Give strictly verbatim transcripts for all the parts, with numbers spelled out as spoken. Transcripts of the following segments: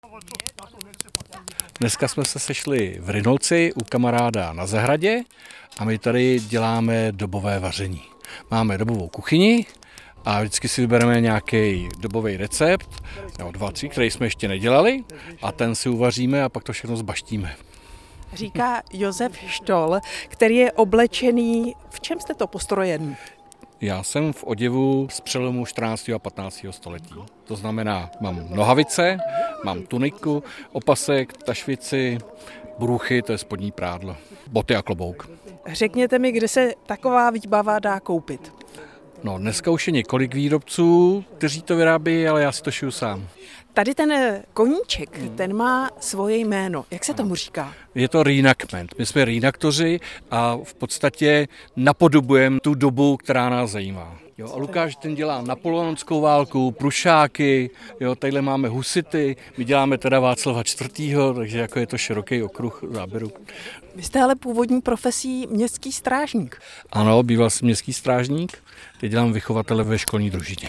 Dneska jsme se sešli v Rynolci u kamaráda na zahradě a my tady děláme dobové vaření. Máme dobovou kuchyni a vždycky si vybereme nějaký dobový recept, nebo dva, tři, který jsme ještě nedělali, a ten si uvaříme a pak to všechno zbaštíme. Říká Josef Štol, který je oblečený. V čem jste to postrojen? Já jsem v oděvu z přelomu čtrnáctého a patnáctého století. To znamená, mám nohavice, mám tuniku, opasek, tašvici, bruchy, to je spodní prádlo, boty a klobouk. Řekněte mi, kde se taková výbava dá koupit? No, dneska už je několik výrobců, kteří to vyrábí, ale já si to šiju sám. Tady ten koníček, ten má svoje jméno. Jak se tomu říká? Je to reenactment. My jsme reenaktoři a v podstatě napodobujeme tu dobu, která nás zajímá. Jo, a Lukáš ten dělá napoleonskou válku, prušáky, jo, tadyhle máme husity, my děláme teda Václava čtvrtého, takže jako je to široký okruh záběru. Vy jste ale původní profesí městský strážník. Ano, býval jsem městský strážník, teď dělám vychovatele ve školní družině.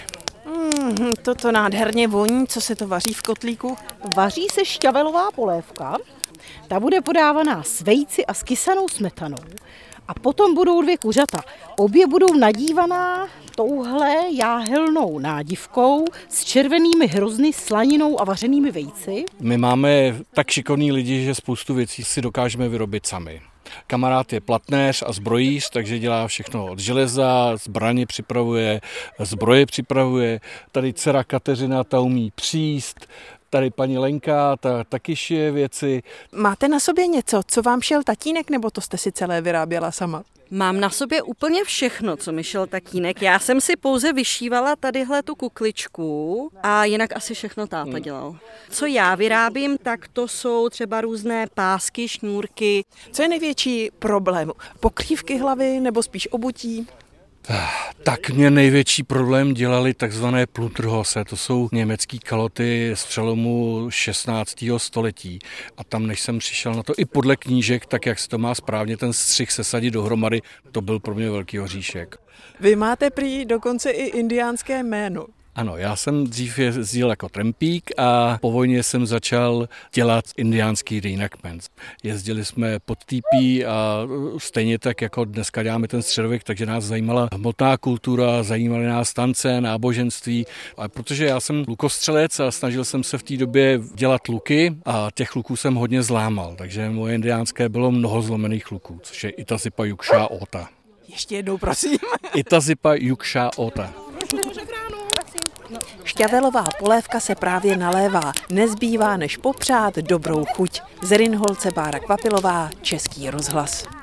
Mm, toto nádherně voní, co se to vaří v kotlíku? Vaří se šťavelová polévka, ta bude podávaná s vejci a s kysanou smetanou. A potom budou dvě kuřata. Obě budou nadívaná touhle jáhelnou nádivkou s červenými hrozny, slaninou a vařenými vejci. My máme tak šikovní lidi, že spoustu věcí si dokážeme vyrobit sami. Kamarád je platnéř a zbrojíř, takže dělá všechno od železa, zbraně připravuje, zbroje připravuje. Tady dcera Kateřina, ta umí příst. Tady paní Lenka, ta taky šije věci. Máte na sobě něco, co vám šel tatínek, nebo to jste si celé vyráběla sama? Mám na sobě úplně všechno, co mi šel tatínek. Já jsem si pouze vyšívala tadyhle tu kukličku a jinak asi všechno táta dělal. Co já vyrábím, tak to jsou třeba různé pásky, šňůrky. Co je největší problém? Pokrývky hlavy nebo spíš obutí? Tak mě největší problém dělali takzvané Plunderhose, to jsou německý kaloty z přelomu šestnáctého století. A tam, než jsem přišel na to i podle knížek, tak jak se to má správně ten střih sesadit dohromady, to byl pro mě velký oříšek. Vy máte prý dokonce i indiánské jméno. Ano, já jsem dřív jezdil jako trampík a po vojně jsem začal dělat indiánský reenactment. Jezdili jsme pod týpí a stejně tak jako dneska děláme ten středověk, takže nás zajímala hmotná kultura, zajímaly nás tance, náboženství. A protože já jsem lukostřelec a snažil jsem se v té době dělat luky a těch luků jsem hodně zlámal, takže moje indiánské bylo mnoho zlomených luků, což je Itazipa Yuksha Ota. Ještě jednou, prosím. Itazipa Yuksha Ota. Šťavelová polévka se právě nalévá. Nezbývá než popřát dobrou chuť. Z Rynholce Bára Kvapilová, Český rozhlas.